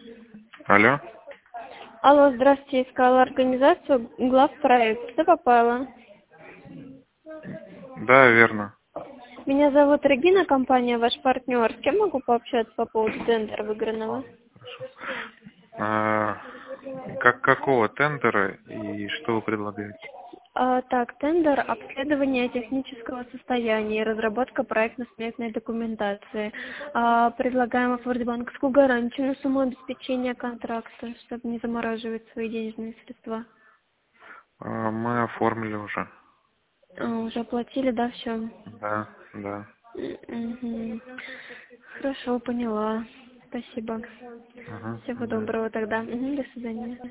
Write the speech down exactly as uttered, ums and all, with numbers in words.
Алло? Алло, здравствуйте, искала организацию главпроект. Что попало? Да, верно. Меня зовут Регина, компания «Ваш партнер». С кем могу пообщаться по поводу тендера выигранного? А, как, какого тендера и что вы предлагаете? А, так, тендер обследование технического состояния и разработка проектно-сметной документации. А, предлагаем оформить банковскую гарантию на сумму обеспечения контракта, чтобы не замораживать свои денежные средства. А, мы оформили уже. А, уже оплатили, да, все? Да, да. Мгм. Хорошо, поняла. Спасибо. Угу, Всего да. доброго тогда. Мгм, до свидания.